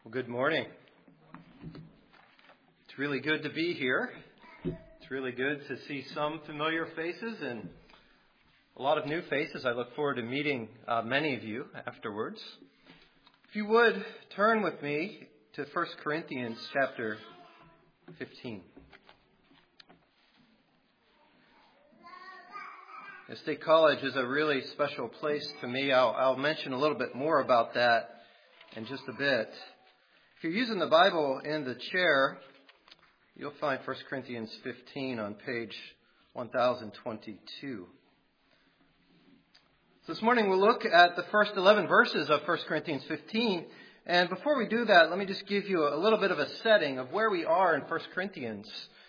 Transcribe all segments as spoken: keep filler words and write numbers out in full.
Well, good morning. It's really good to be here. It's really good to see some familiar faces and a lot of new faces. I look forward to meeting uh, many of you afterwards. If you would, turn with me to First Corinthians chapter fifteen. State College is a really special place to me. I'll, I'll mention a little bit more about that in just a bit. If you're using the Bible in the chair, you'll find First Corinthians fifteen on page one thousand twenty-two. So this morning we'll look at the first eleven verses of First Corinthians fifteen. And before we do that, let me just give you a little bit of a setting of where we are in First Corinthians.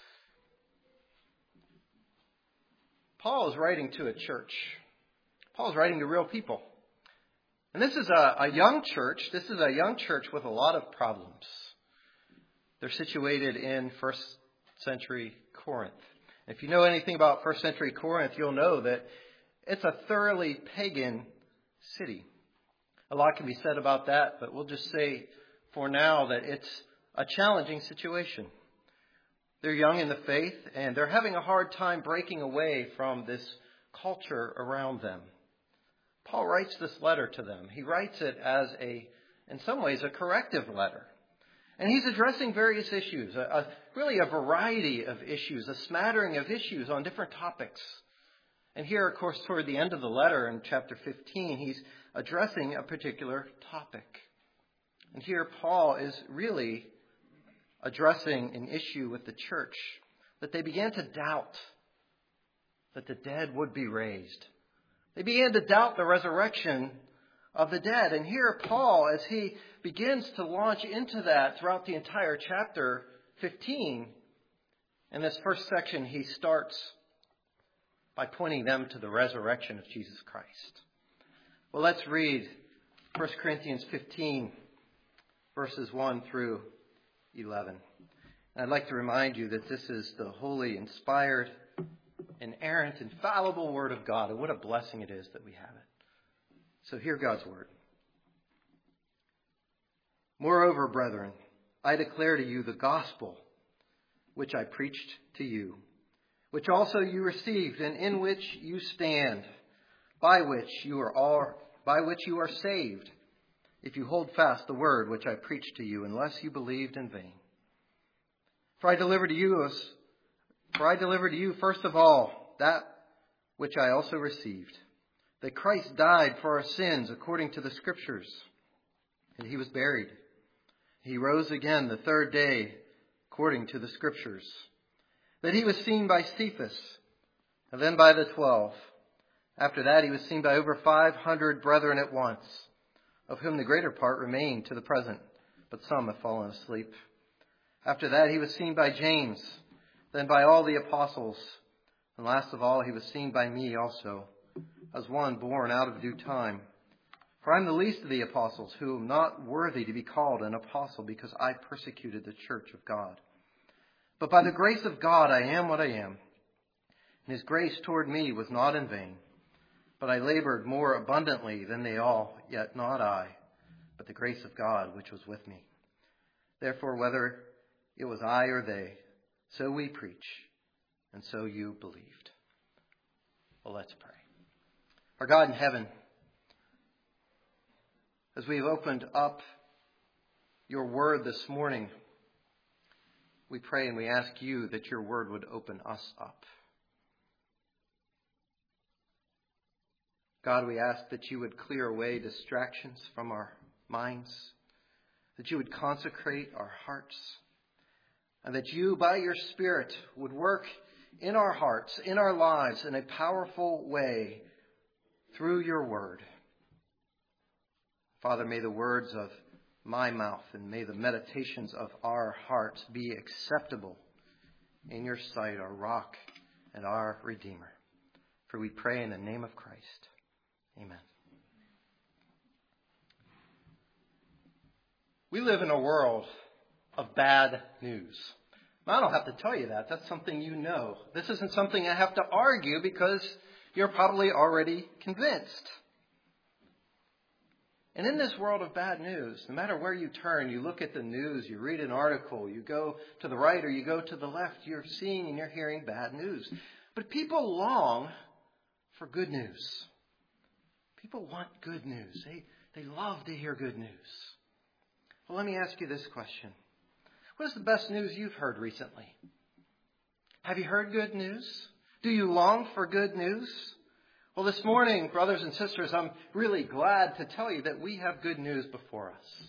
Paul is writing to a church. Paul is writing to real people. And this is a, a young church. This is a young church with a lot of problems. They're situated in first century Corinth. If you know anything about first century Corinth, you'll know that it's a thoroughly pagan city. A lot can be said about that, but we'll just say for now that it's a challenging situation. They're young in the faith, and they're having a hard time breaking away from this culture around them. Paul writes this letter to them. He writes it as a, in some ways, a corrective letter. And he's addressing various issues, a, a, really a variety of issues, a smattering of issues on different topics. And here, of course, toward the end of the letter in chapter fifteen, he's addressing a particular topic. And here Paul is really addressing an issue with the church, that they began to doubt that the dead would be raised. They began to doubt the resurrection of the dead. And here Paul, as he begins to launch into that throughout the entire chapter fifteen, in this first section, he starts by pointing them to the resurrection of Jesus Christ. Well, let's read First Corinthians fifteen, verses one through eleven. And I'd like to remind you that this is the holy, inspired, inerrant, infallible Word of God. And what a blessing it is that we have it. So hear God's Word. Moreover, brethren, I declare to you the gospel which I preached to you, which also you received, and in which you stand, by which you are all, by which you are saved, if you hold fast the word which I preached to you, unless you believed in vain. For I delivered to you as For I delivered to you, first of all, that which I also received, that Christ died for our sins according to the Scriptures, and he was buried. He rose again the third day according to the Scriptures, that he was seen by Cephas, and then by the twelve. After that he was seen by over five hundred brethren at once, of whom the greater part remain to the present, but some have fallen asleep. After that he was seen by James, then by all the apostles, and last of all he was seen by me also, as one born out of due time. For I am the least of the apostles, who am not worthy to be called an apostle, because I persecuted the church of God. But by the grace of God I am what I am, and his grace toward me was not in vain. But I labored more abundantly than they all, yet not I, but the grace of God which was with me. Therefore, whether it was I or they, so we preach, and so you believed. Well, let's pray. Our God in heaven, as we've opened up your word this morning, we pray and we ask you that your word would open us up. God, we ask that you would clear away distractions from our minds, that you would consecrate our hearts, and that you, by your Spirit, would work in our hearts, in our lives, in a powerful way through your word. Father, may the words of my mouth and may the meditations of our hearts be acceptable in your sight, our rock and our Redeemer. For we pray in the name of Christ. Amen. We live in a world of bad news. I don't have to tell you that. That's something you know. This isn't something I have to argue because you're probably already convinced. And in this world of bad news, no matter where you turn, you look at the news, you read an article, you go to the right or you go to the left, you're seeing and you're hearing bad news. But people long for good news. People want good news. They, they love to hear good news. Well, let me ask you this question. What is the best news you've heard recently? Have you heard good news? Do you long for good news? Well, this morning, brothers and sisters, I'm really glad to tell you that we have good news before us.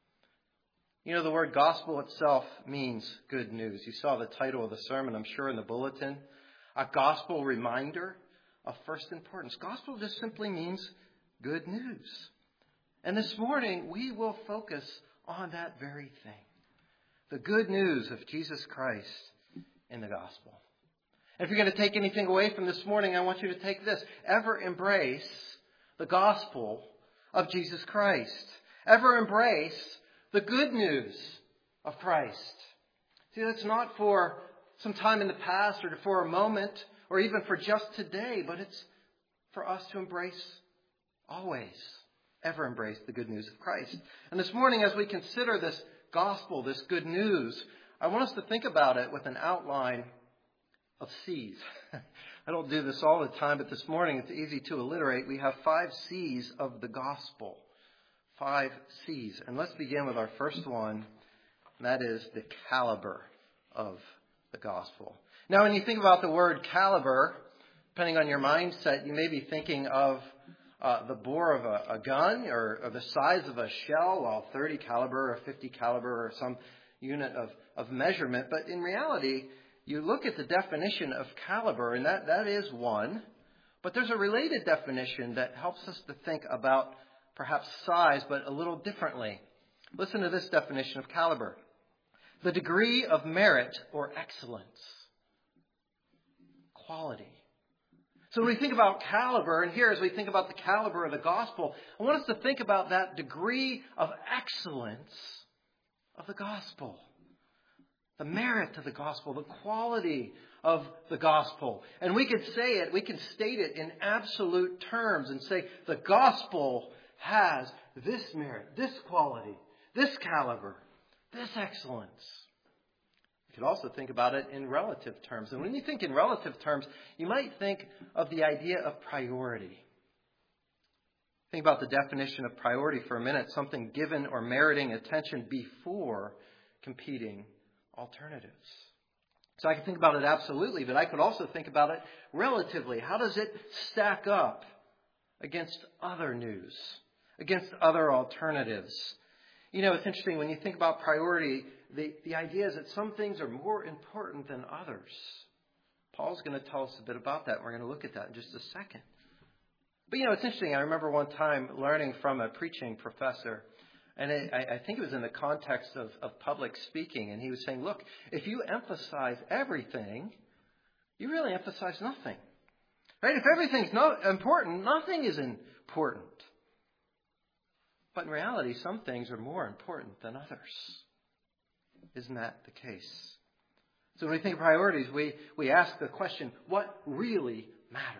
You know, the word gospel itself means good news. You saw the title of the sermon, I'm sure, in the bulletin. A gospel reminder of first importance. Gospel just simply means good news. And this morning, we will focus on that very thing. The good news of Jesus Christ in the gospel. If you're going to take anything away from this morning, I want you to take this. Ever embrace the gospel of Jesus Christ. Ever embrace the good news of Christ. See, that's not for some time in the past or for a moment or even for just today, but it's for us to embrace always. Ever embrace the good news of Christ. And this morning, as we consider this gospel, this good news, I want us to think about it with an outline of C's. I don't do this all the time, but this morning it's easy to alliterate. We have five C's of the gospel. Five C's. And let's begin with our first one, and that is the caliber of the gospel. Now, when you think about the word caliber, depending on your mindset, you may be thinking of uh, the bore of a, a gun or, or the size of a shell, well, thirty caliber or fifty caliber or some unit of, of measurement. But in reality, you look at the definition of caliber, and that, that is one. But there's a related definition that helps us to think about perhaps size, but a little differently. Listen to this definition of caliber. The degree of merit or excellence. Quality. So when we think about caliber, and here as we think about the caliber of the gospel, I want us to think about that degree of excellence of the gospel. The merit of the gospel, the quality of the gospel. And we can say it, we can state it in absolute terms and say the gospel has this merit, this quality, this caliber, this excellence. You could also think about it in relative terms. And when you think in relative terms, you might think of the idea of priority. Think about the definition of priority for a minute. Something given or meriting attention before competing alternatives. So I can think about it absolutely, but I could also think about it relatively. How does it stack up against other news, against other alternatives? You know, it's interesting when you think about priority, the, the idea is that some things are more important than others. Paul's going to tell us a bit about that. We're going to look at that in just a second. But, you know, it's interesting. I remember one time learning from a preaching professor. And it, I, I think it was in the context of, of public speaking. And he was saying, look, if you emphasize everything, you really emphasize nothing. Right? If everything's not important, nothing is important. But in reality, some things are more important than others. Isn't that the case? So when we think of priorities, we, we ask the question, what really matters?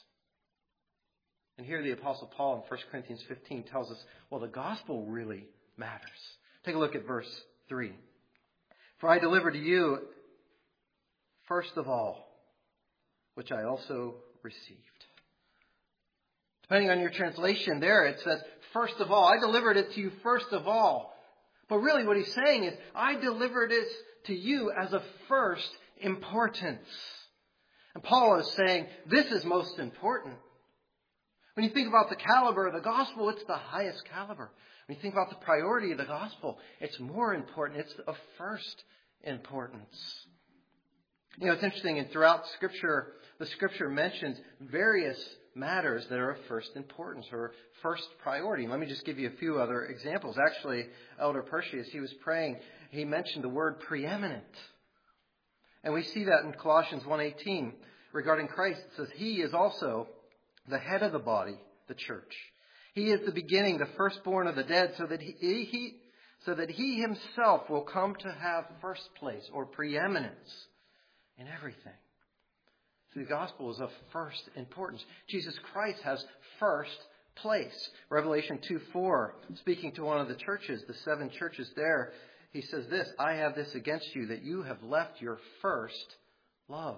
And here the Apostle Paul in First Corinthians fifteen tells us, well, the gospel really matters. Take a look at verse three. For I delivered to you, first of all, which I also received. Depending on your translation there, it says, first of all. I delivered it to you first of all. But really what he's saying is, I delivered it to you as of first importance. And Paul is saying, this is most important. When you think about the caliber of the gospel, it's the highest caliber. When you think about the priority of the gospel, it's more important. It's of first importance. You know, it's interesting, and throughout Scripture, the Scripture mentions various matters that are of first importance or first priority. Let me just give you a few other examples. Actually, Elder Percy, as he was praying, he mentioned the word preeminent. And we see that in Colossians one eighteen regarding Christ. It says, He is also the head of the body, the church. He is the beginning, the firstborn of the dead, so that he, he, so that he himself will come to have first place or preeminence in everything. So the gospel is of first importance. Jesus Christ has first place. Revelation two four, speaking to one of the churches, the seven churches there, he says this, I have this against you, that you have left your first love.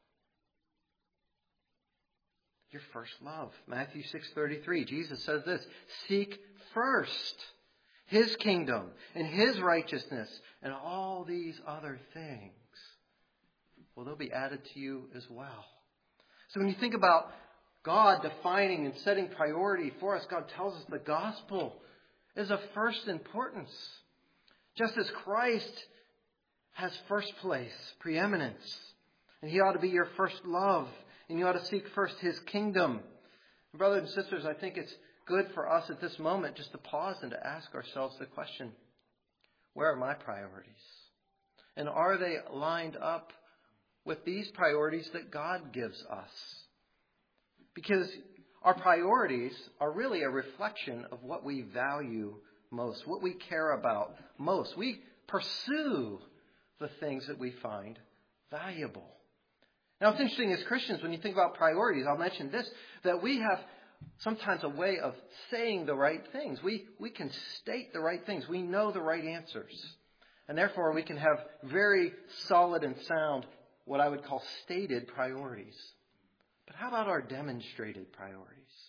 Your first love. Matthew six thirty-three, Jesus says this, seek first His kingdom and His righteousness, and all these other things, well, they'll be added to you as well. So when you think about God defining and setting priority for us, God tells us the gospel is of first importance. Just as Christ has first place, preeminence, and He ought to be your first love, and you ought to seek first His kingdom. And brothers and sisters, I think it's good for us at this moment just to pause and to ask ourselves the question, where are my priorities? And are they lined up with these priorities that God gives us? Because our priorities are really a reflection of what we value most, what we care about most. We pursue the things that we find valuable. Now, it's interesting as Christians, when you think about priorities, I'll mention this, that we have sometimes a way of saying the right things. We, we can state the right things. We know the right answers. And therefore, we can have very solid and sound, what I would call stated priorities. But how about our demonstrated priorities?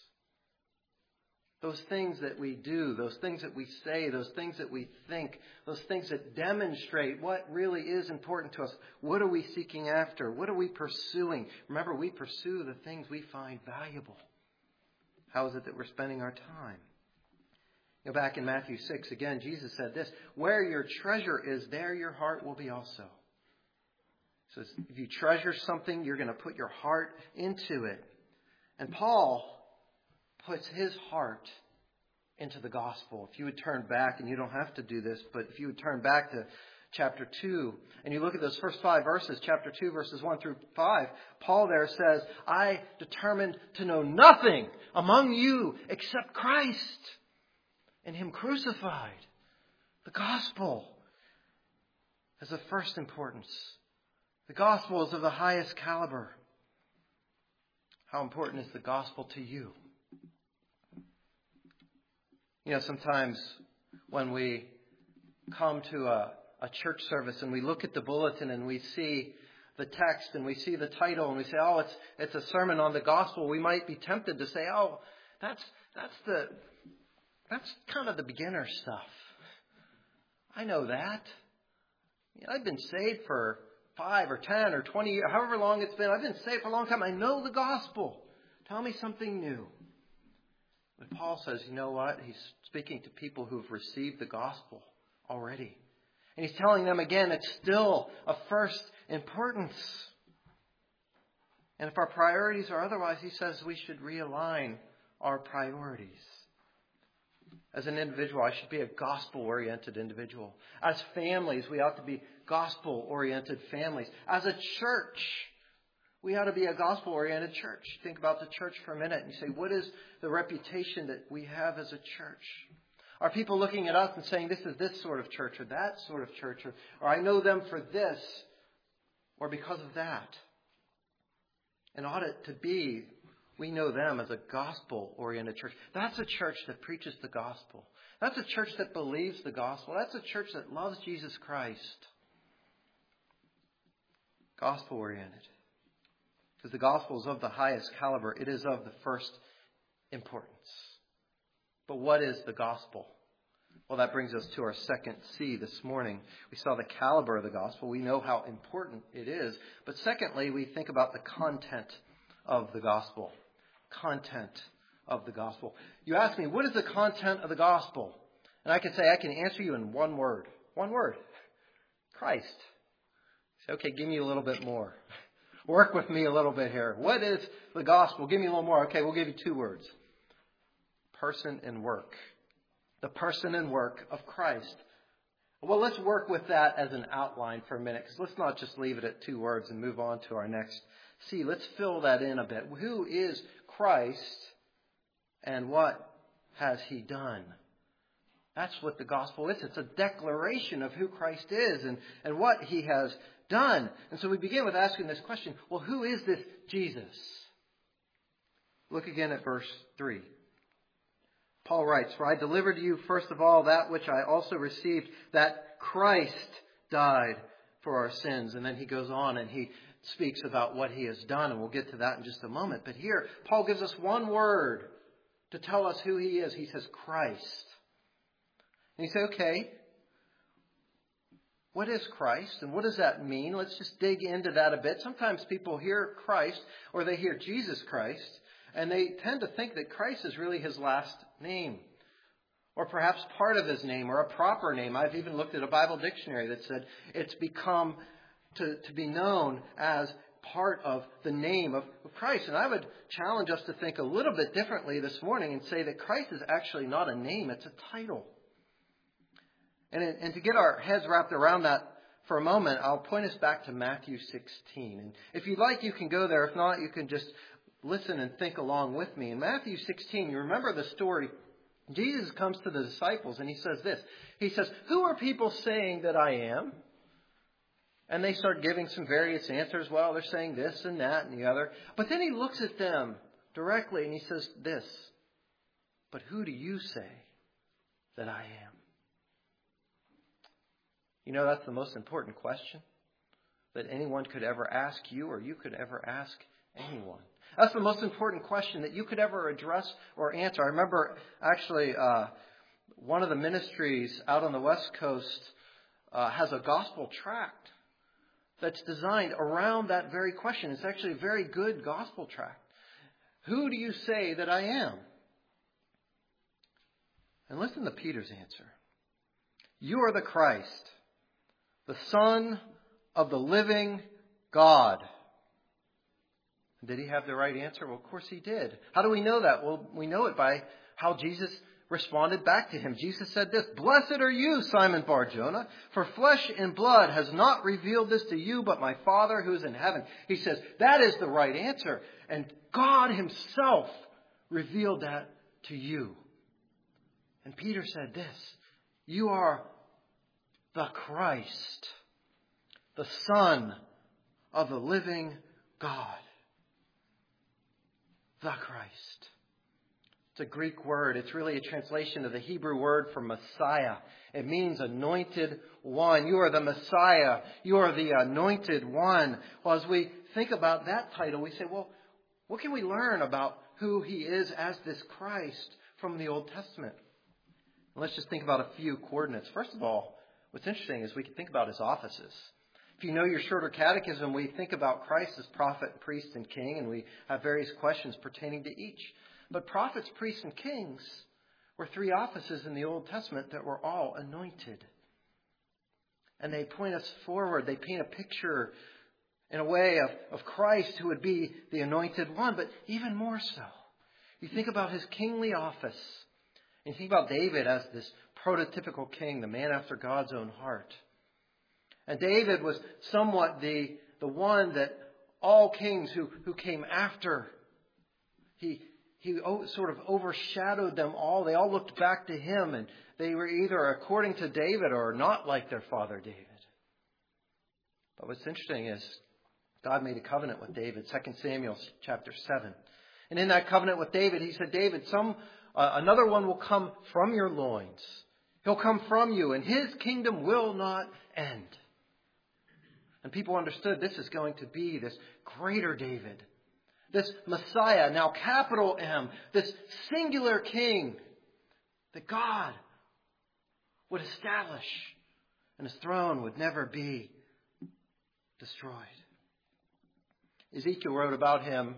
Those things that we do, those things that we say, those things that we think, those things that demonstrate what really is important to us. What are we seeking after? What are we pursuing? Remember, we pursue the things we find valuable. How is it that we're spending our time? You know, back in Matthew six, again, Jesus said this, where your treasure is, there your heart will be also. So if you treasure something, you're going to put your heart into it. And Paul puts his heart into the gospel. If you would turn back, and you don't have to do this, but if you would turn back to chapter two, and you look at those first five verses, chapter two, verses one through five, Paul there says, I determined to know nothing among you except Christ and Him crucified. The gospel is of first importance. The gospel is of the highest caliber. How important is the gospel to you? You know, sometimes when we come to a, a church service and we look at the bulletin and we see the text and we see the title and we say, oh, it's it's a sermon on the gospel, we might be tempted to say, oh, that's that's the that's kind of the beginner stuff. I know that. You know, I've been saved for five or ten or twenty years, however long it's been. I've been saved for a long time. I know the gospel. Tell me something new. But Paul says, you know what? He's speaking to people who've received the gospel already. And he's telling them again, it's still of first importance. And if our priorities are otherwise, he says we should realign our priorities. As an individual, I should be a gospel-oriented individual. As families, we ought to be gospel-oriented families. As a church, we ought to be a gospel-oriented church. Think about the church for a minute and you say, what is the reputation that we have as a church? Are people looking at us and saying, this is this sort of church or that sort of church, or, or I know them for this or because of that? And ought it to be, we know them as a gospel-oriented church. That's a church that preaches the gospel. That's a church that believes the gospel. That's a church that loves Jesus Christ. Gospel-oriented. Because the gospel is of the highest caliber. It is of the first importance. But what is the gospel? Well, that brings us to our second C this morning. We saw the caliber of the gospel. We know how important it is. But secondly, we think about the content of the gospel. Content of the gospel. You ask me, what is the content of the gospel? And I can say, I can answer you in one word. One word. Christ. Say, okay, give me a little bit more. Work with me a little bit here. What is the gospel? Give me a little more. Okay, we'll give you two words. Person and work. The person and work of Christ. Well, let's work with that as an outline for a minute, because let's not just leave it at two words and move on to our next C. Let's fill that in a bit. Who is Christ and what has He done? That's what the gospel is. It's a declaration of who Christ is and, and what He has done. And so we begin with asking this question, well, who is this Jesus? Look again at verse three. Paul writes, "For I delivered to you first of all that which I also received, that Christ died for our sins." And then he goes on and he speaks about what he has done, and we'll get to that in just a moment. But here, Paul gives us one word to tell us who he is. He says, Christ. And you say, okay, what is Christ and what does that mean? Let's just dig into that a bit. Sometimes people hear Christ or they hear Jesus Christ and they tend to think that Christ is really his last name or perhaps part of his name or a proper name. I've even looked at a Bible dictionary that said it's become to, to be known as part of the name of Christ. And I would challenge us to think a little bit differently this morning and say that Christ is actually not a name, it's a title. And, and to get our heads wrapped around that for a moment, I'll point us back to Matthew sixteen. And if you'd like, you can go there. If not, you can just listen and think along with me. In Matthew sixteen, you remember the story. Jesus comes to the disciples and he says this. He says, "Who are people saying that I am?" And they start giving some various answers. Well, they're saying this and that and the other. But then he looks at them directly and he says this. "But who do you say that I am?" You know, that's the most important question that anyone could ever ask you or you could ever ask anyone. That's the most important question that you could ever address or answer. I remember actually uh, one of the ministries out on the West Coast uh, has a gospel tract that's designed around that very question. It's actually a very good gospel tract. Who do you say that I am? And listen to Peter's answer. "You are the Christ, the Son of the living God." Did he have the right answer? Well, of course he did. How do we know that? Well, we know it by how Jesus responded back to him. Jesus said this, "Blessed are you, Simon Bar-Jonah, for flesh and blood has not revealed this to you, but my Father who is in heaven." He says, that is the right answer. And God himself revealed that to you. And Peter said this, "You are the Christ, the Son of the living God." The Christ. It's a Greek word. It's really a translation of the Hebrew word for Messiah. It means anointed one. You are the Messiah. You are the anointed one. Well, as we think about that title, we say, well, what can we learn about who he is as this Christ from the Old Testament? Let's just think about a few coordinates. First of all, what's interesting is we can think about his offices. If you know your shorter catechism, we think about Christ as prophet, priest, and king, and we have various questions pertaining to each. But prophets, priests, and kings were three offices in the Old Testament that were all anointed. And they point us forward. They paint a picture in a way of, of Christ who would be the anointed one, but even more so. You think about his kingly office, and you think about David as this prototypical king, the man after God's own heart. And David was somewhat the, the one that all kings who, who came after, he, he sort of overshadowed them all. They all looked back to him, and they were either according to David or not like their father David. But what's interesting is God made a covenant with David, Second Samuel chapter seven. And in that covenant with David, he said, David, some uh, another one will come from your loins. He'll come from you, and his kingdom will not end. And people understood this is going to be this greater David, this Messiah, now capital M, this singular king that God would establish, and his throne would never be destroyed. Ezekiel wrote about him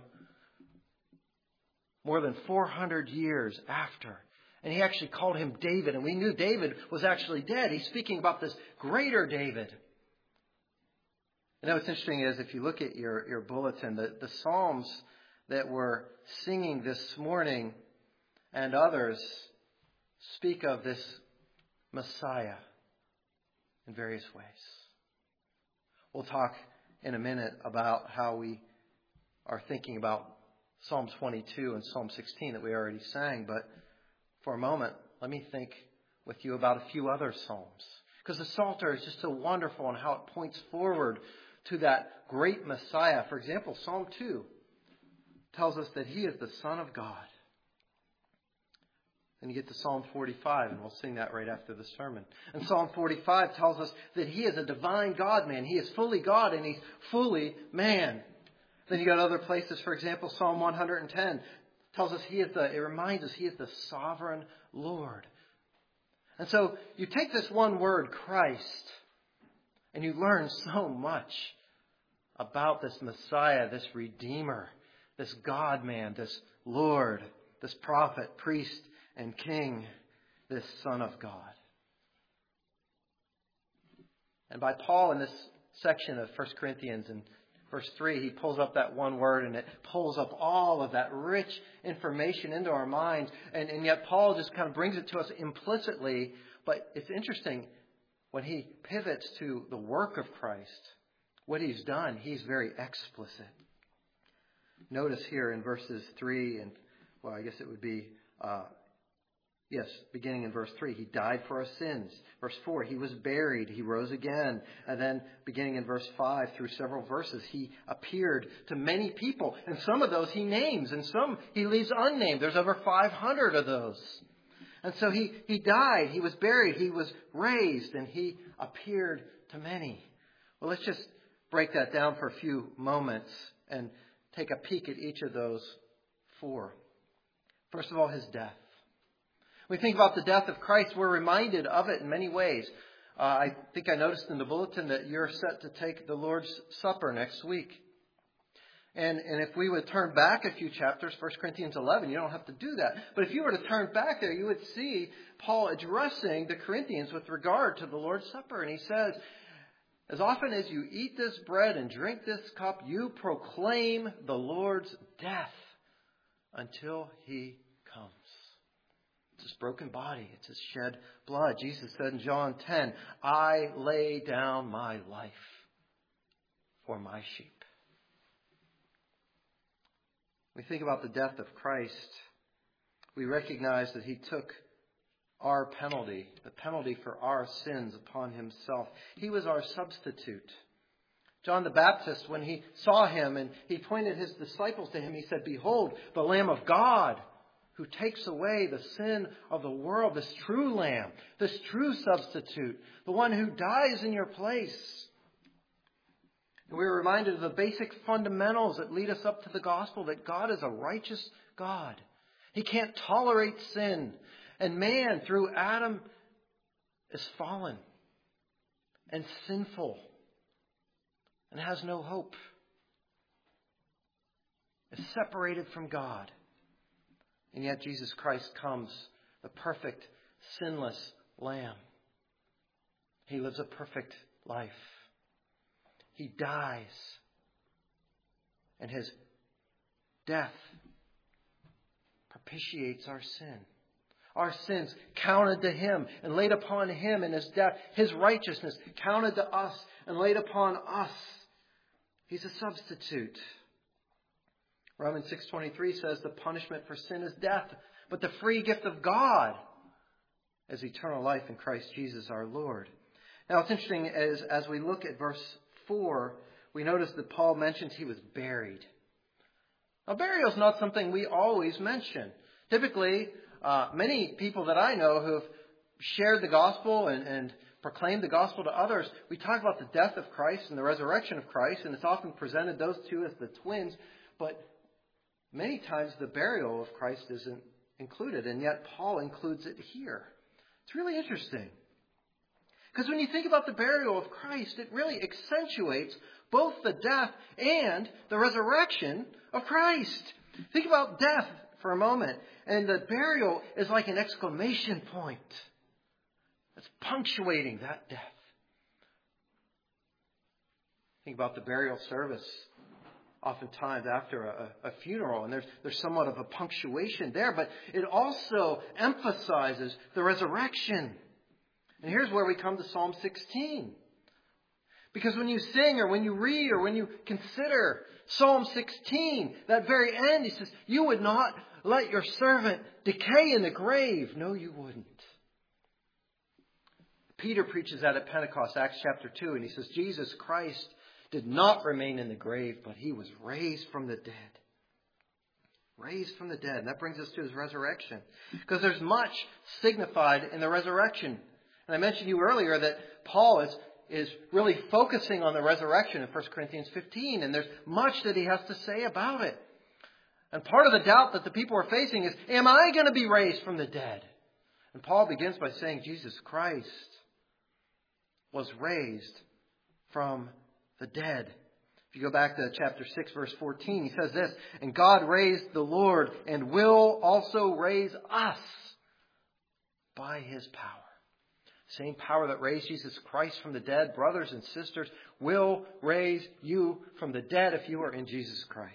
more than four hundred years after. And he actually called him David. And we knew David was actually dead. He's speaking about this greater David. You know, what's interesting is if you look at your, your bulletin, the, the Psalms that we're singing this morning and others speak of this Messiah in various ways. We'll talk in a minute about how we are thinking about Psalm twenty-two and Psalm sixteen that we already sang. But for a moment, let me think with you about a few other Psalms. Because the Psalter is just so wonderful in how it points forward to that great Messiah. For example, Psalm two tells us that he is the Son of God. Then you get to Psalm forty-five, and we'll sing that right after the sermon. And Psalm forty-five tells us that He is a divine God-man. He is fully God and He's fully man. Then you got other places, for example, Psalm one hundred ten tells us He is the, it reminds us He is the sovereign Lord. And so you take this one word, Christ, and you learn so much about this Messiah, this Redeemer, this God-man, this Lord, this prophet, priest, and King, this Son of God. And by Paul in this section of First Corinthians in verse three, he pulls up that one word and it pulls up all of that rich information into our minds. And, and yet Paul just kind of brings it to us implicitly. But it's interesting, when he pivots to the work of Christ, what He's done, he's very explicit. Notice here in verses three and, well, I guess it would be... Uh, Yes, beginning in verse three, He died for our sins. Verse four, He was buried. He rose again. And then beginning in verse five through several verses, He appeared to many people. And some of those He names and some He leaves unnamed. There's over five hundred of those. And so he, he died. He was buried. He was raised. And He appeared to many. Well, let's just break that down for a few moments and take a peek at each of those four. First of all, His death. When we think about the death of Christ, we're reminded of it in many ways. Uh, I think I noticed in the bulletin that you're set to take the Lord's Supper next week. And, and if we would turn back a few chapters, First Corinthians eleven, you don't have to do that. But if you were to turn back there, you would see Paul addressing the Corinthians with regard to the Lord's Supper. And he says, as often as you eat this bread and drink this cup, you proclaim the Lord's death until He comes. It's His broken body. It's His shed blood. Jesus said in John ten, I lay down my life for my sheep. When we think about the death of Christ, we recognize that He took our penalty, the penalty for our sins upon Himself. He was our substitute. John the Baptist, when he saw Him and he pointed his disciples to Him, he said, behold, the Lamb of God, who takes away the sin of the world, this true Lamb, this true substitute, the one who dies in your place. And we were reminded of the basic fundamentals that lead us up to the gospel, that God is a righteous God. He can't tolerate sin. And man, through Adam, is fallen and sinful and has no hope. Is separated from God. And yet Jesus Christ comes, the perfect, sinless Lamb. He lives a perfect life. He dies. And His death propitiates our sin. Our sins counted to Him and laid upon Him in His death. His righteousness counted to us and laid upon us. He's a substitute. Romans six twenty-three says the punishment for sin is death, but the free gift of God is eternal life in Christ Jesus our Lord. Now it's interesting as, as we look at verse four, we notice that Paul mentions He was buried. Now burial is not something we always mention. Typically, uh, many people that I know who have shared the gospel and, and proclaimed the gospel to others, we talk about the death of Christ and the resurrection of Christ, and it's often presented those two as the twins, but many times the burial of Christ isn't included, and yet Paul includes it here. It's really interesting. Because when you think about the burial of Christ, it really accentuates both the death and the resurrection of Christ. Think about death for a moment, and the burial is like an exclamation point. It's punctuating that death. Think about the burial service. Oftentimes after a, a funeral, and there's, there's somewhat of a punctuation there, but it also emphasizes the resurrection. And here's where we come to Psalm sixteen. Because when you sing or when you read or when you consider Psalm sixteen, that very end, he says, you would not let your servant decay in the grave. No, you wouldn't. Peter preaches that at Pentecost, Acts chapter two, and he says, Jesus Christ did not remain in the grave, but He was raised from the dead. Raised from the dead. And that brings us to his resurrection. Because there's much signified in the resurrection. And I mentioned to you earlier that Paul is, is really focusing on the resurrection in First Corinthians fifteen. And there's much that he has to say about it. And part of the doubt that the people are facing is, am I going to be raised from the dead? And Paul begins by saying Jesus Christ was raised from the dead. If you go back to chapter six, verse fourteen, he says this, and God raised the Lord and will also raise us by his power. Same power that raised Jesus Christ from the dead, brothers and sisters, will raise you from the dead if you are in Jesus Christ.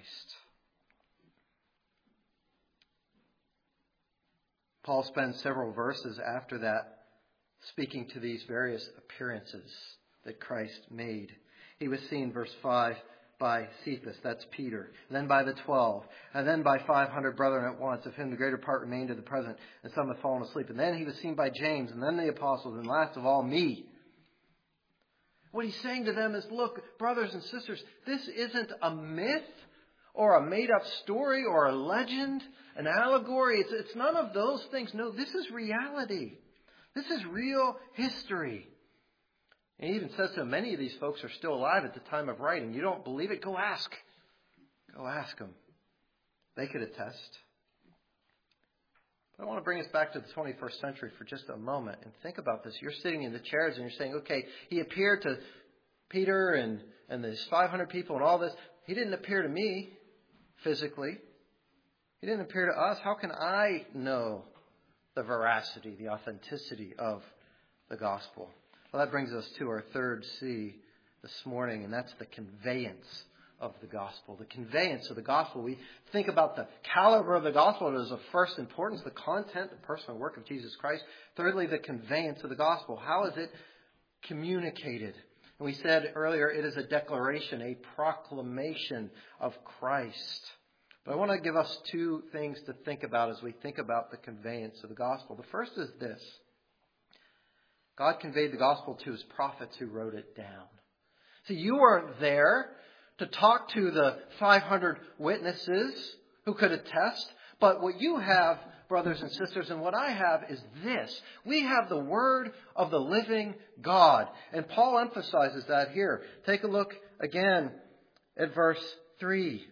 Paul spends several verses after that speaking to these various appearances that Christ made. He was seen, verse five, by Cephas, that's Peter, and then by the twelve, and then by five hundred brethren at once, of whom the greater part remained to the present, and some have fallen asleep. And then he was seen by James, and then the apostles, and last of all, me. What he's saying to them is, look, brothers and sisters, this isn't a myth or a made-up story or a legend, an allegory. It's, it's none of those things. No, this is reality. This is real history. And he even says to them, many of these folks are still alive at the time of writing. You don't believe it? Go ask. Go ask them. They could attest. But I want to bring us back to the twenty-first century for just a moment and think about this. You're sitting in the chairs and you're saying, okay, he appeared to Peter and, and there's five hundred people and all this. He didn't appear to me physically. He didn't appear to us. How can I know the veracity, the authenticity of the gospel? Well, that brings us to our third C this morning, and that's the conveyance of the gospel. The conveyance of the gospel. We think about the caliber of the gospel as of first importance, the content, the personal work of Jesus Christ. Thirdly, the conveyance of the gospel. How is it communicated? And we said earlier, it is a declaration, a proclamation of Christ. But I want to give us two things to think about as we think about the conveyance of the gospel. The first is this. God conveyed the gospel to his prophets who wrote it down. See, you weren't there to talk to the five hundred witnesses who could attest. But what you have, brothers and sisters, and what I have is this. We have the word of the living God. And Paul emphasizes that here. Take a look again at verse three.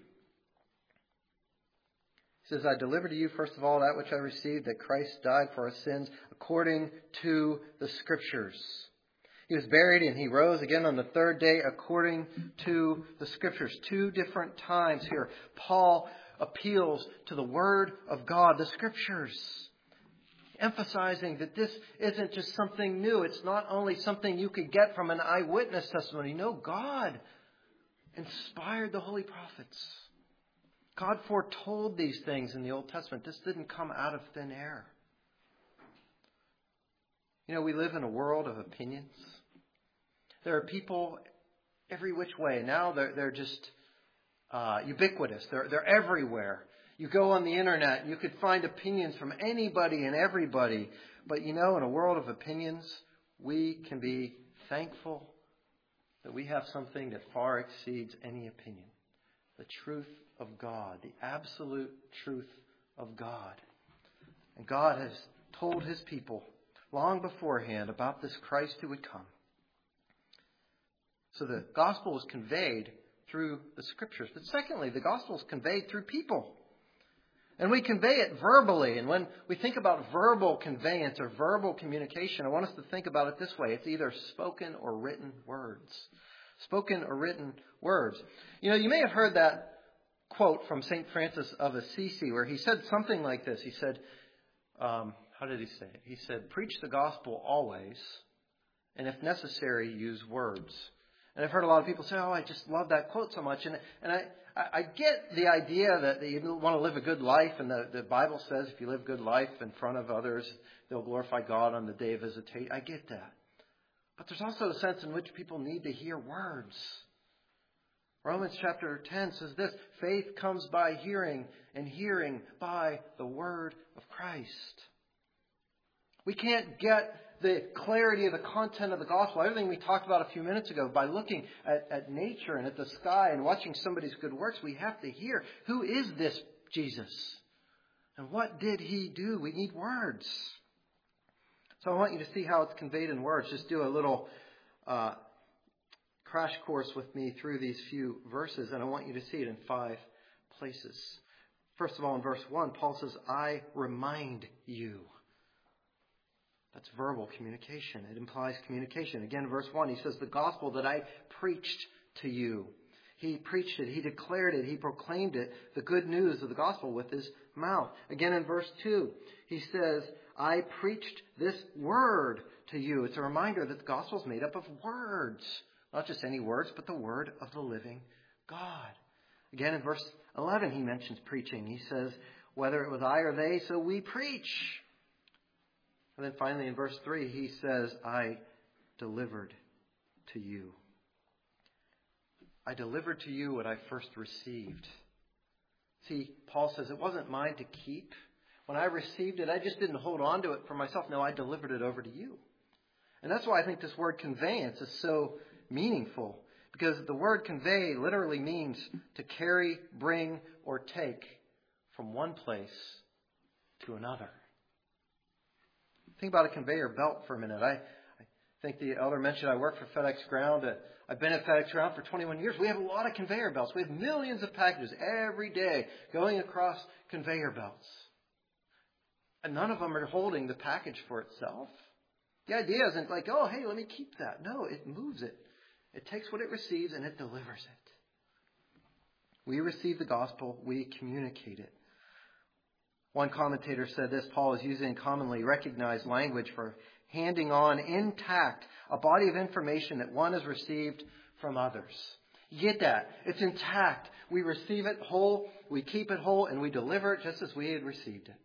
He says, I delivered to you, first of all, that which I received, that Christ died for our sins according to the Scriptures. He was buried and he rose again on the third day according to the Scriptures. Two different times here, Paul appeals to the Word of God, the Scriptures, emphasizing that this isn't just something new. It's not only something you could get from an eyewitness testimony. No, God inspired the holy prophets. God foretold these things in the Old Testament. This didn't come out of thin air. You know, we live in a world of opinions. There are people every which way. Now they're, they're just uh, ubiquitous. They're, they're everywhere. You go on the internet, you could find opinions from anybody and everybody. But you know, in a world of opinions, we can be thankful that we have something that far exceeds any opinion. The truth of God, the absolute truth of God. And God has told his people long beforehand about this Christ who would come. So the gospel is conveyed through the Scriptures. But secondly, the gospel is conveyed through people. And we convey it verbally. And when we think about verbal conveyance or verbal communication, I want us to think about it this way. It's either spoken or written words. Spoken or written words. You know, you may have heard that quote from Saint Francis of Assisi where he said something like this. He said, um, how did he say it? He said, preach the gospel always, and if necessary, use words. And I've heard a lot of people say, oh, I just love that quote so much. And, and I, I get the idea that you want to live a good life, and the, the Bible says if you live a good life in front of others, they'll glorify God on the day of visitation. I get that. But there's also a sense in which people need to hear words. Romans chapter ten says this, faith comes by hearing, and hearing by the word of Christ. We can't get the clarity of the content of the gospel, everything we talked about a few minutes ago, by looking at, at nature and at the sky and watching somebody's good works. We have to hear, who is this Jesus. And what did he do? We need words. So I want you to see how it's conveyed in words. Just do a little uh, crash course with me through these few verses, and I want you to see it in five places. First of all, in verse one, Paul says, I remind you. That's verbal communication. It implies communication. Again, verse one, he says, the gospel that I preached to you. He preached it. He declared it. He proclaimed it, the good news of the gospel, with his mouth. Again, in verse two, he says, I preached this word to you. It's a reminder that the gospel is made up of words. Not just any words, but the word of the living God. Again, in verse eleven, he mentions preaching. He says, whether it was I or they, so we preach. And then finally in verse three, he says, I delivered to you. I delivered to you what I first received. See, Paul says, it wasn't mine to keep. When I received it, I just didn't hold on to it for myself. No, I delivered it over to you. And that's why I think this word conveyance is so meaningful. Because the word convey literally means to carry, bring, or take from one place to another. Think about a conveyor belt for a minute. I, I think the elder mentioned I work for FedEx Ground. Uh, I've been at FedEx Ground for twenty-one years. We have a lot of conveyor belts. We have millions of packages every day going across conveyor belts. And none of them are holding the package for itself. The idea isn't like, oh, hey, let me keep that. No, it moves it. It takes what it receives and it delivers it. We receive the gospel. We communicate it. One commentator said this, Paul is using commonly recognized language for handing on intact a body of information that one has received from others. You get that? It's intact. We receive it whole, we keep it whole, and we deliver it just as we had received it.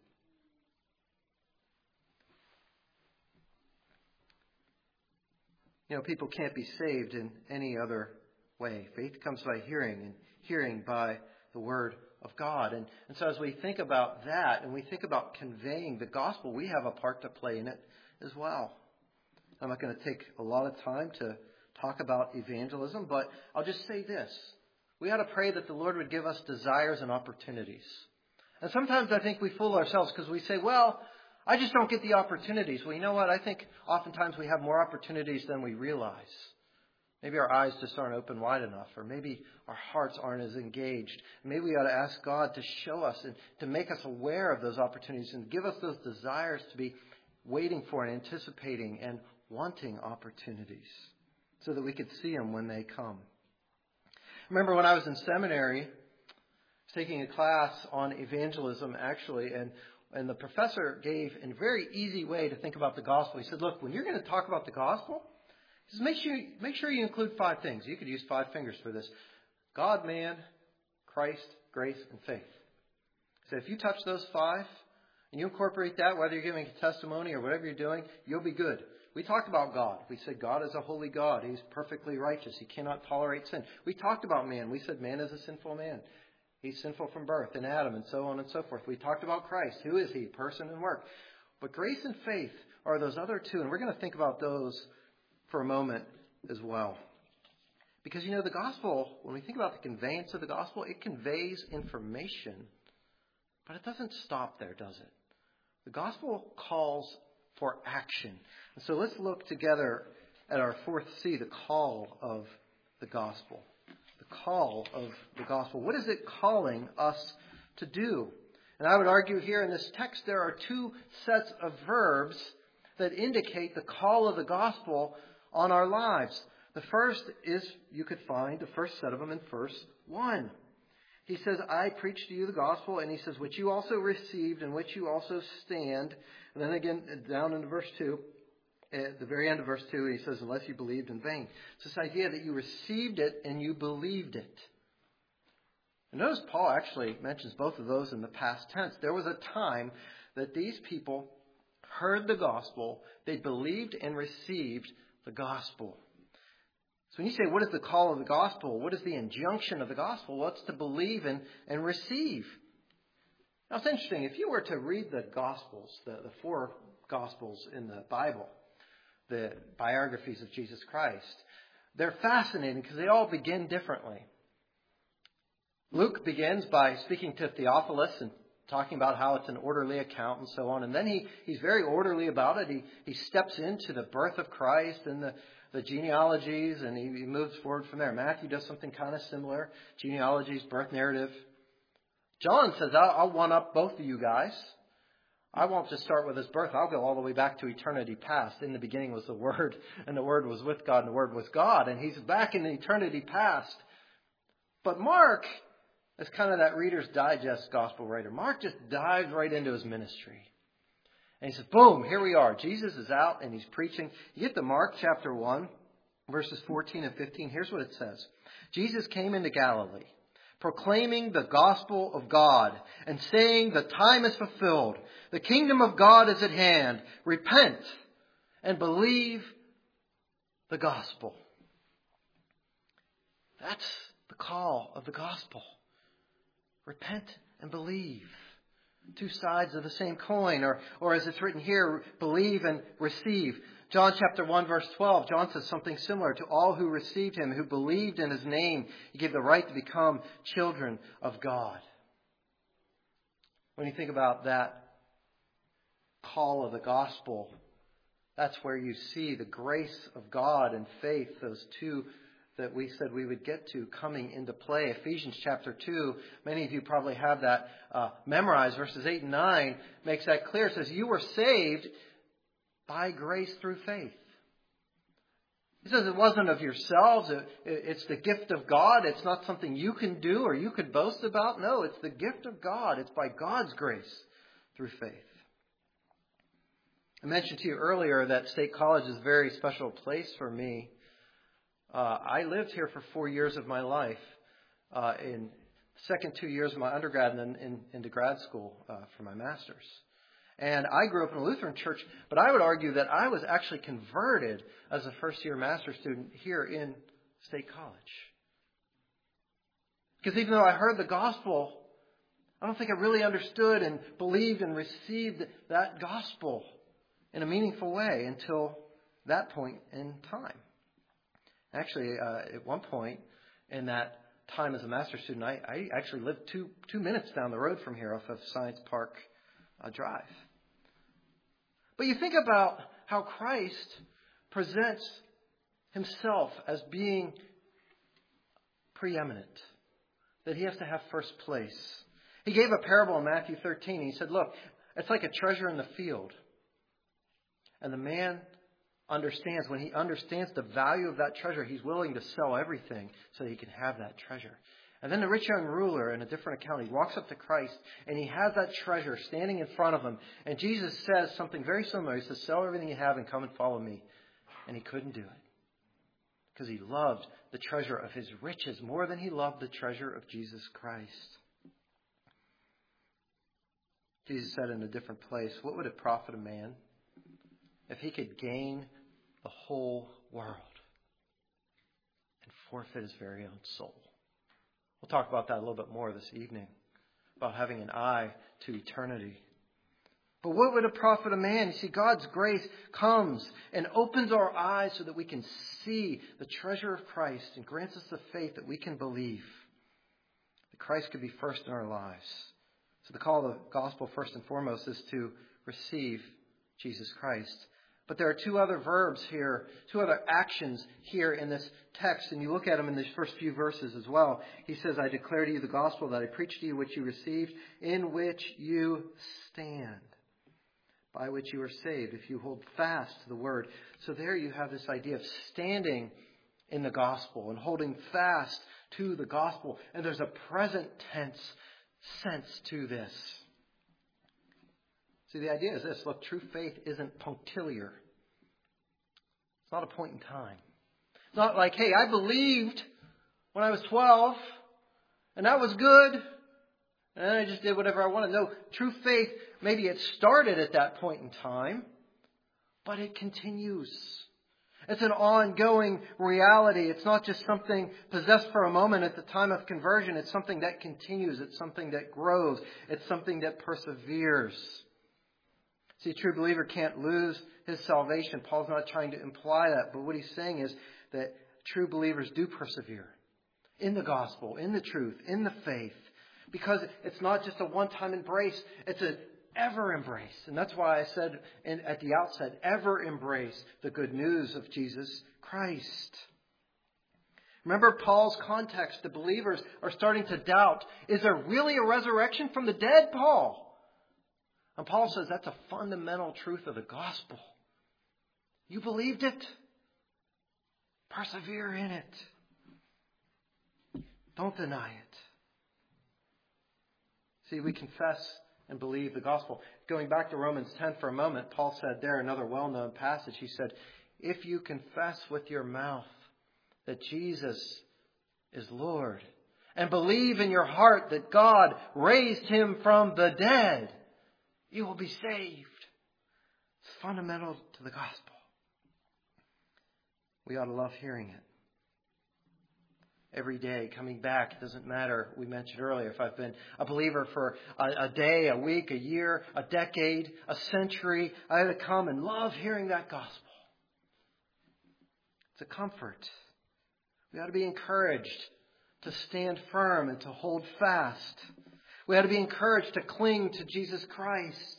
You know, people can't be saved in any other way. Faith comes by hearing, and hearing by the Word of God. And, and so as we think about that, and we think about conveying the gospel, we have a part to play in it as well. I'm not going to take a lot of time to talk about evangelism, but I'll just say this. We ought to pray that the Lord would give us desires and opportunities. And sometimes I think we fool ourselves because we say, well, I just don't get the opportunities. Well, you know what? I think oftentimes we have more opportunities than we realize. Maybe our eyes just aren't open wide enough, or maybe our hearts aren't as engaged. Maybe we ought to ask God to show us and to make us aware of those opportunities and give us those desires to be waiting for and anticipating and wanting opportunities so that we could see them when they come. Remember when I was in seminary, I was taking a class on evangelism actually, and And the professor gave a very easy way to think about the gospel. He said, look, when you're going to talk about the gospel, he says, make sure, make sure you include five things. You could use five fingers for this. God, man, Christ, grace, and faith. He said, if you touch those five and you incorporate that, whether you're giving a testimony or whatever you're doing, you'll be good. We talked about God. We said God is a holy God. He's perfectly righteous. He cannot tolerate sin. We talked about man. We said man is a sinful man. He's sinful from birth, in Adam, and so on and so forth. We talked about Christ. Who is he? Person and work. But grace and faith are those other two, and we're going to think about those for a moment as well. Because, you know, the gospel, when we think about the conveyance of the gospel, it conveys information, but it doesn't stop there, does it? The gospel calls for action. And so let's look together at our fourth C, the call of the gospel. The call of the gospel. What is it calling us to do? And I would argue here in this text there are two sets of verbs that indicate the call of the gospel on our lives. The first is, you could find the first set of them in verse one. He says, I preach to you the gospel, and he says, which you also received, and which you also stand. And then again, down into verse two, at the very end of verse two, he says, unless you believed in vain. It's this idea that you received it and you believed it. And notice Paul actually mentions both of those in the past tense. There was a time that these people heard the gospel, they believed and received the gospel. So when you say, what is the call of the gospel? What is the injunction of the gospel? Well, it's to believe and, and receive. Now, it's interesting. If you were to read the gospels, the, the four gospels in the Bible, the biographies of Jesus Christ, they're fascinating because they all begin differently. Luke begins by speaking to Theophilus and talking about how it's an orderly account and so on. And then he, he's very orderly about it. He, he steps into the birth of Christ and the, the genealogies, and he, he moves forward from there. Matthew does something kind of similar. Genealogies, birth narrative. John says, I'll, I'll one up both of you guys. I won't just start with his birth. I'll go all the way back to eternity past. In the beginning was the Word, and the Word was with God, and the Word was God. And he's back in eternity past. But Mark is kind of that Reader's Digest gospel writer. Mark just dives right into his ministry. And he says, boom, here we are. Jesus is out and he's preaching. You get to Mark chapter one, verses fourteen and fifteen. Here's what it says. Jesus came into Galilee, proclaiming the gospel of God and saying, the time is fulfilled. The kingdom of God is at hand. Repent and believe the gospel. That's the call of the gospel. Repent and believe. Two sides of the same coin. Or, or as it's written here, believe and receive. John chapter one verse twelve, John says something similar. To all who received him, who believed in his name, he gave the right to become children of God. When you think about that call of the gospel, that's where you see the grace of God and faith, those two that we said we would get to coming into play. Ephesians chapter two, many of you probably have that uh, memorized. Verses eight and nine makes that clear. It says, you were saved by grace through faith. He says it wasn't of yourselves. It, it's the gift of God. It's not something you can do or you could boast about. No, it's the gift of God. It's by God's grace through faith. I mentioned to you earlier that State College is a very special place for me. Uh, I lived here for four years of my life, uh, in the second two years of my undergrad and then in, into grad school uh, for my master's. And I grew up in a Lutheran church, but I would argue that I was actually converted as a first-year master's student here in State College. Because even though I heard the gospel, I don't think I really understood and believed and received that gospel in a meaningful way until that point in time. Actually, uh, at one point in that time as a master's student, I, I actually lived two two minutes down the road from here off of Science Park uh, Drive. But you think about how Christ presents himself as being preeminent, that he has to have first place. He gave a parable in Matthew thirteen. He said, look, it's like a treasure in the field. And the man understands, when he understands the value of that treasure, he's willing to sell everything so that he can have that treasure. And then the rich young ruler in a different account, he walks up to Christ and he has that treasure standing in front of him. And Jesus says something very similar. He says, sell everything you have and come and follow me. And he couldn't do it because he loved the treasure of his riches more than he loved the treasure of Jesus Christ. Jesus said in a different place, what would it profit a man if he could gain the whole world and forfeit his very own soul? We'll talk about that a little bit more this evening, about having an eye to eternity. But what would it profit a man? You see, God's grace comes and opens our eyes so that we can see the treasure of Christ and grants us the faith that we can believe that Christ could be first in our lives. So the call of the gospel, first and foremost, is to receive Jesus Christ. But there are two other verbs here, two other actions here in this text, and you look at them in these first few verses as well. He says, I declare to you the gospel that I preached to you, which you received, in which you stand, by which you are saved, if you hold fast to the word. So there you have this idea of standing in the gospel and holding fast to the gospel. And there's a present tense sense to this. See, the idea is this. Look, true faith isn't punctiliar. It's not a point in time. It's not like, hey, I believed when I was twelve, and that was good, and then I just did whatever I wanted. No, true faith, maybe it started at that point in time, but it continues. It's an ongoing reality. It's not just something possessed for a moment at the time of conversion. It's something that continues. It's something that grows. It's something that perseveres. See, a true believer can't lose his salvation. Paul's not trying to imply that, but what he's saying is that true believers do persevere. in the gospel, in the truth, in the faith. Because it's not just a one-time embrace, it's an ever embrace. And that's why I said in, at the outset, ever embrace the good news of Jesus Christ. Remember Paul's context. The believers are starting to doubt, is there really a resurrection from the dead, Paul? And Paul says that's a fundamental truth of the gospel. You believed it. Persevere in it. Don't deny it. See, we confess and believe the gospel. Going back to Romans ten for a moment, Paul said there, another well-known passage, he said, if you confess with your mouth that Jesus is Lord and believe in your heart that God raised him from the dead, you will be saved. It's fundamental to the gospel. We ought to love hearing it. Every day, coming back, it doesn't matter. We mentioned earlier, if I've been a believer for a, a day, a week, a year, a decade, a century, I ought to come and love hearing that gospel. It's a comfort. We ought to be encouraged to stand firm and to hold fast. We ought to be encouraged to cling to Jesus Christ.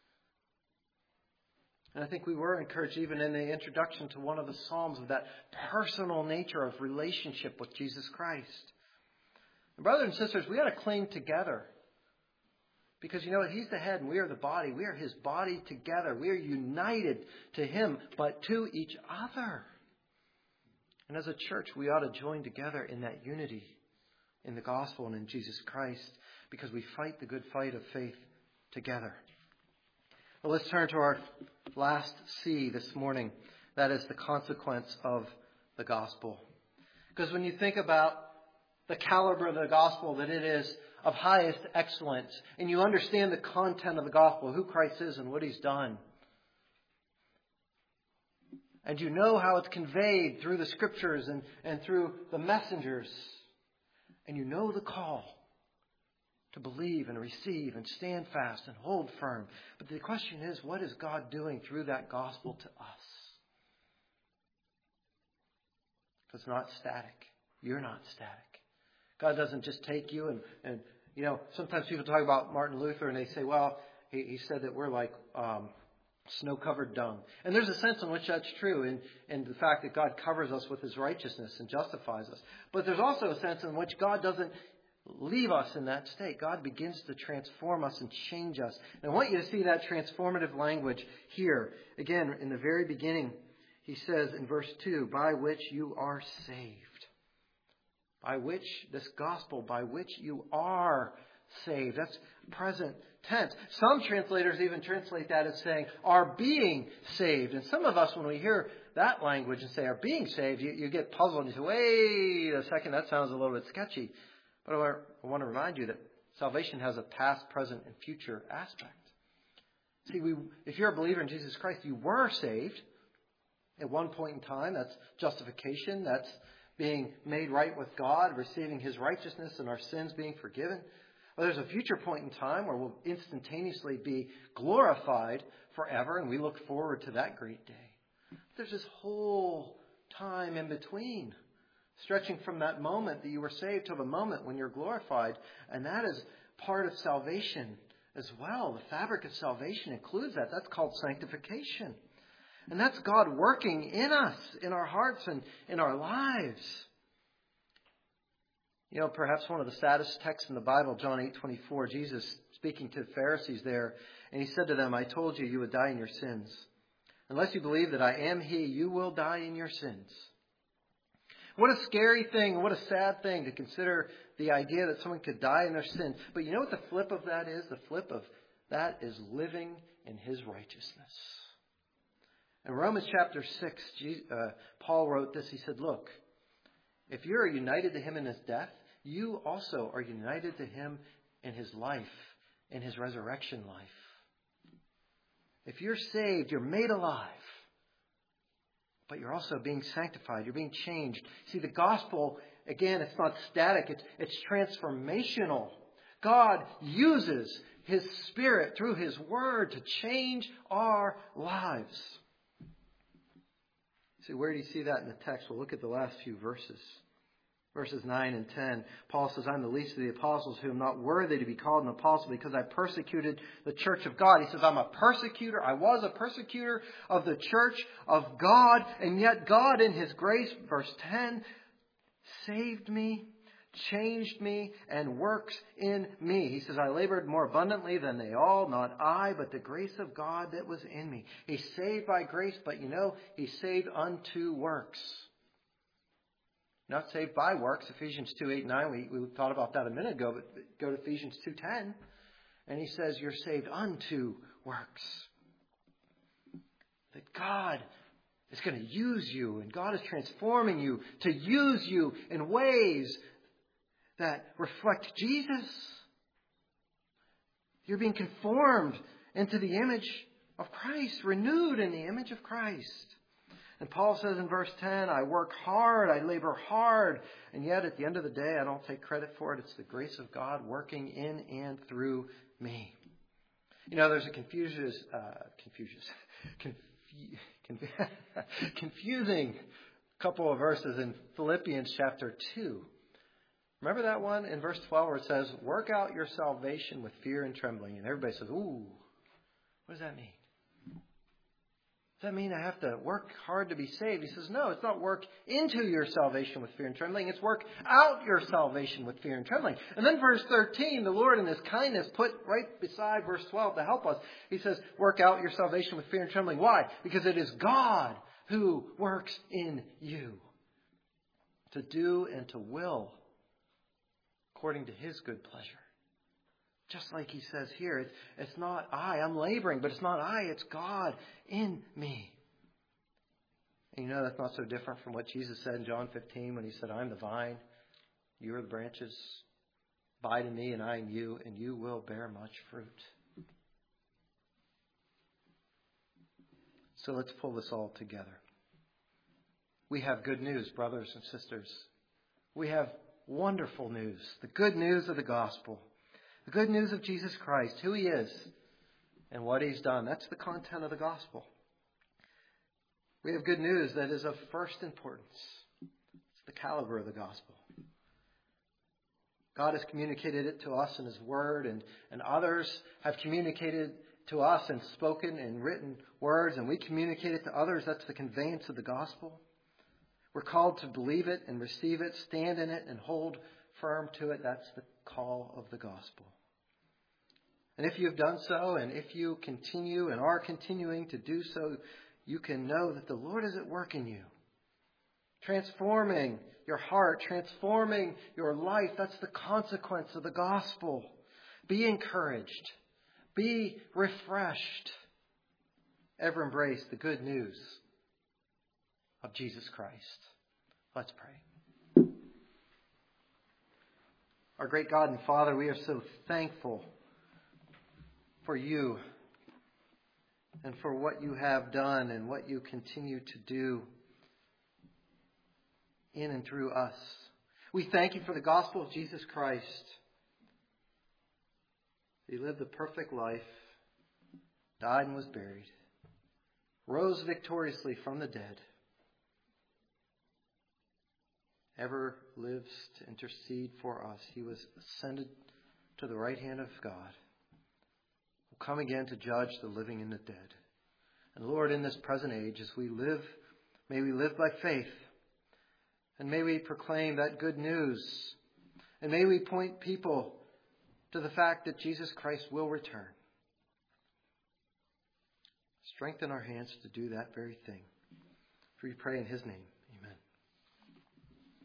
And I think we were encouraged even in the introduction to one of the Psalms of that personal nature of relationship with Jesus Christ. And brothers and sisters, we ought to cling together. Because you know what? He's the head and we are the body. We are his body together. We are united to him, but to each other. And as a church, we ought to join together in that unity in the gospel and in Jesus Christ, because we fight the good fight of faith together. Well, let's turn to our last C this morning. That is the consequence of the gospel. Because when you think about the caliber of the gospel, that it is of highest excellence, and you understand the content of the gospel, who Christ is and what he's done, and you know how it's conveyed through the scriptures and, and through the messengers, and you know the call to believe and receive and stand fast and hold firm. But the question is, what is God doing through that gospel to us? It's not static. You're not static. God doesn't just take you and, and you know, sometimes people talk about Martin Luther and they say, well, he, he said that we're like um, snow-covered dung. And there's a sense in which that's true in, in the fact that God covers us with his righteousness and justifies us. But there's also a sense in which God doesn't leave us in that state. God begins to transform us and change us. And I want you to see that transformative language here. Again, in the very beginning, he says in verse two, by which you are saved. By which, this gospel, by which you are saved. That's present tense. Some translators even translate that as saying, are being saved. And some of us, when we hear that language and say, are being saved, you, you get puzzled and you say, wait a second, that sounds a little bit sketchy. But I want to remind you that salvation has a past, present, and future aspect. See, we, if you're a believer in Jesus Christ, you were saved at one point in time. That's justification. That's being made right with God, receiving his righteousness and our sins being forgiven. Well, there's a future point in time where we'll instantaneously be glorified forever, and we look forward to that great day. There's this whole time in between, stretching from that moment that you were saved to the moment when you're glorified. And that is part of salvation as well. The fabric of salvation includes that. That's called sanctification. And that's God working in us, in our hearts and in our lives. You know, perhaps one of the saddest texts in the Bible, John eight twenty-four, Jesus speaking to the Pharisees there. And he said to them, I told you, you would die in your sins. Unless you believe that I am he, you will die in your sins. What a scary thing, what a sad thing to consider the idea that someone could die in their sin. But you know what the flip of that is? The flip of that is living in his righteousness. In Romans chapter six, uh, Paul wrote this. He said, look, if you're united to him in his death, you also are united to him in his life, in his resurrection life. If you're saved, you're made alive. But you're also being sanctified. You're being changed. See, the gospel, again, it's not static. It's, it's transformational. God uses his Spirit through his word to change our lives. See, where do you see that in the text? We'll look at the last few verses. Verses nine and ten, Paul says, I'm the least of the apostles who am not worthy to be called an apostle because I persecuted the church of God. He says, I'm a persecutor. I was a persecutor of the church of God. And yet God in His grace, verse ten, saved me, changed me, and works in me. He says, I labored more abundantly than they all, not I, but the grace of God that was in me. He's saved by grace, but you know, He's saved unto works. Not saved by works. Ephesians two, eight, nine, we, we thought about that a minute ago, but go to Ephesians two, ten, and he says you're saved unto works. That God is going to use you, and God is transforming you to use you in ways that reflect Jesus. You're being conformed into the image of Christ, renewed in the image of Christ. And Paul says in verse ten, I work hard, I labor hard, and yet at the end of the day, I don't take credit for it. It's the grace of God working in and through me. You know, there's a confusion, uh, confusion, confu- confusing couple of verses in Philippians chapter two. Remember that one in verse twelve where it says, work out your salvation with fear and trembling. And everybody says, ooh, what does that mean? Does that mean I have to work hard to be saved? He says, no, it's not work into your salvation with fear and trembling. It's work out your salvation with fear and trembling. And then verse thirteen, the Lord in His kindness put right beside verse twelve to help us. He says, work out your salvation with fear and trembling. Why? Because it is God who works in you to do and to will according to His good pleasure. Just like he says here, it's, it's not I, I'm laboring, but it's not I, it's God in me. And you know that's not so different from what Jesus said in John fifteen when He said, I'm the vine, you are the branches, abide in me and I in you, and you will bear much fruit. So let's pull this all together. We have good news, brothers and sisters. We have wonderful news, the good news of the gospel. The good news of Jesus Christ, who He is, and what He's done. That's the content of the gospel. We have good news that is of first importance. It's the caliber of the gospel. God has communicated it to us in His Word, and, and others have communicated to us in spoken and written words, and we communicate it to others. That's the conveyance of the gospel. We're called to believe it and receive it, stand in it, and hold firm to it. That's the call of the gospel. And if you've done so, and if you continue and are continuing to do so, you can know that the Lord is at work in you, transforming your heart, transforming your life. That's the consequence of the gospel. Be encouraged. Be refreshed. Ever embrace the good news of Jesus Christ. Let's pray. Our great God and Father, we are so thankful for You and for what You have done and what You continue to do in and through us. We thank You for the gospel of Jesus Christ. He lived the perfect life, died and was buried, rose victoriously from the dead, ever lives to intercede for us. He was ascended to the right hand of God, will come again to judge the living and the dead. And Lord, in this present age, as we live, may we live by faith, and may we proclaim that good news, and may we point people to the fact that Jesus Christ will return. Strengthen our hands to do that very thing. For we pray in His name.